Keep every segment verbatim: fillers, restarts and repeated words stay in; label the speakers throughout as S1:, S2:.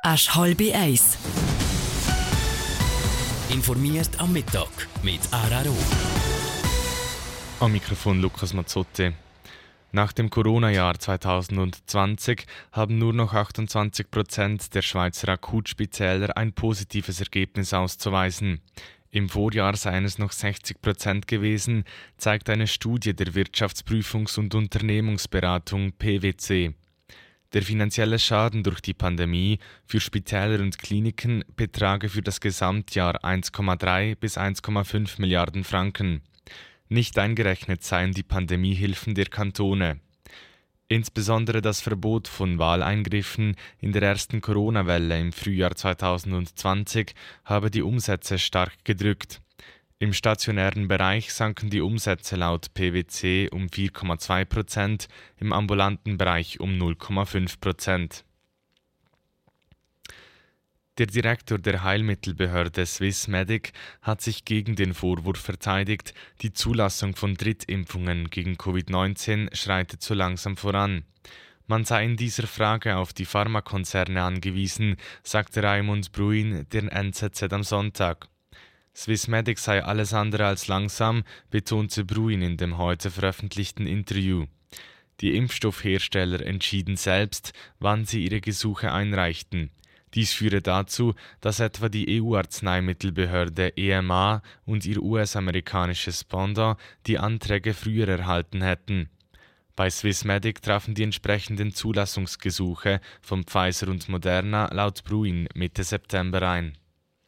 S1: Asch halbe Eis.
S2: Informiert am Mittag mit Araro.
S3: Am Mikrofon Lukas Mazzotti. Nach dem Corona-Jahr zwanzig zwanzig haben nur noch achtundzwanzig Prozent der Schweizer Akutspitäler ein positives Ergebnis auszuweisen. Im Vorjahr seien es noch sechzig Prozent gewesen, zeigt eine Studie der Wirtschaftsprüfungs- und Unternehmensberatung P W C. Der finanzielle Schaden durch die Pandemie für Spitäler und Kliniken betrage für das Gesamtjahr eins Komma drei bis eins Komma fünf Milliarden Franken. Nicht eingerechnet seien die Pandemiehilfen der Kantone. Insbesondere das Verbot von Wahleingriffen in der ersten Corona-Welle im Frühjahr zwanzig zwanzig habe die Umsätze stark gedrückt. Im stationären Bereich sanken die Umsätze laut P W C um vier Komma zwei Prozent, im ambulanten Bereich um null Komma fünf Prozent. Der Direktor der Heilmittelbehörde Swissmedic hat sich gegen den Vorwurf verteidigt, die Zulassung von Drittimpfungen gegen Covid neunzehn schreitet zu langsam voran. Man sei in dieser Frage auf die Pharmakonzerne angewiesen, sagte Raimund Bruin der N Z Z am Sonntag. Swissmedic sei alles andere als langsam, betonte Bruin in dem heute veröffentlichten Interview. Die Impfstoffhersteller entschieden selbst, wann sie ihre Gesuche einreichten. Dies führe dazu, dass etwa die E U-Arzneimittelbehörde E M A und ihr U S-amerikanisches Pendant die Anträge früher erhalten hätten. Bei Swissmedic trafen die entsprechenden Zulassungsgesuche von Pfizer und Moderna laut Bruin Mitte September ein.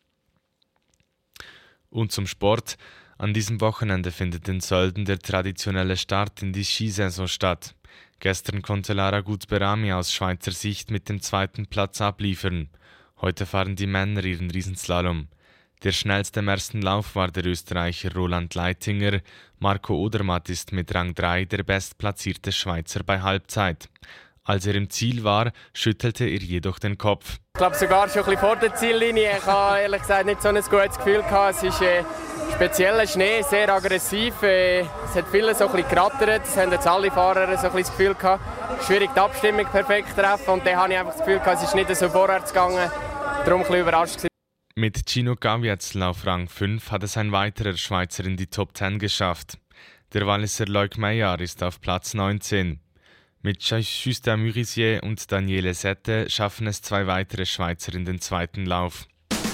S3: Und zum Sport. An diesem Wochenende findet in Sölden der traditionelle Start in die Skisaison statt. Gestern konnte Lara Gutberami aus Schweizer Sicht mit dem zweiten Platz abliefern. Heute fahren die Männer ihren Riesenslalom. Der schnellste im ersten Lauf war der Österreicher Roland Leitinger. Marco Odermatt ist mit Rang drei der bestplatzierte Schweizer bei Halbzeit. Als er im Ziel war, schüttelte er jedoch den Kopf.
S4: Ich glaube sogar schon ein bisschen vor der Ziellinie. Ich habe ehrlich gesagt nicht so ein gutes Gefühl gehabt. Es ist äh, spezieller Schnee, sehr aggressiv. Äh, es hat viele so ein bisschen gerattert. Das haben jetzt alle Fahrer so ein bisschen das Gefühl gehabt. Schwierig die Abstimmung perfekt treffen. Und dann habe ich einfach das Gefühl gehabt, es ist nicht so vorwärts gegangen. Darum ein bisschen überrascht gewesen.
S3: Mit Gino Gavietzel auf Rang fünf hat es ein weiterer Schweizer in die Top zehn geschafft. Der Walliser Loic Meillard ist auf Platz neunzehn. Mit Justin Murisier und Daniele Sette schaffen es zwei weitere Schweizer in den zweiten Lauf.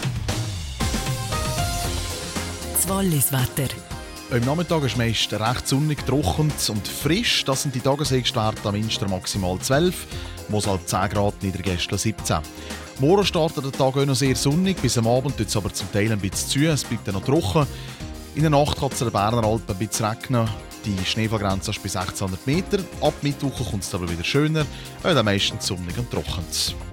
S1: Das Wallis-Wetter.
S5: Am Nachmittag ist meist recht sonnig, trocken und frisch. Das sind die Tageshöchstwerte am Münster maximal zwölf, Mosalp zehn Grad, Niedergästle siebzehn. Morgen startet der Tag auch noch sehr sonnig, bis am Abend tut es aber zum Teil ein bisschen zu, es bleibt dann noch trocken. In der Nacht kann es in den Berner Alpen ein bisschen regnen. Die Schneefallgrenze ist bis sechzehnhundert Meter. Ab Mittwoch kommt es aber wieder schöner, weil dann meistens sonnig und trocken.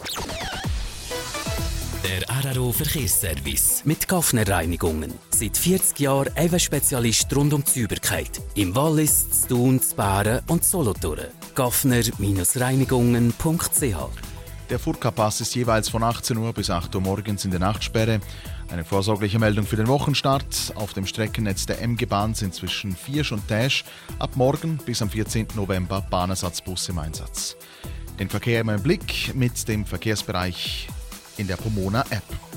S2: Der Araro Verkehrsservice mit Gaffner Reinigungen. Seit vierzig Jahren ein Spezialist rund um die Sauberkeit. Im Wallis, Thun, Bären und Solothurn. gaffner Reinigungen punkt c h.
S5: Der Furka-Pass ist jeweils von achtzehn Uhr bis acht Uhr morgens in der Nachtsperre. Eine vorsorgliche Meldung für den Wochenstart. Auf dem Streckennetz der M G-Bahn sind zwischen Viersch und Täsch ab morgen bis am vierzehnten November Bahnersatzbus im Einsatz. Den Verkehr immer im Blick mit dem Verkehrsbereich in der Pomona-App.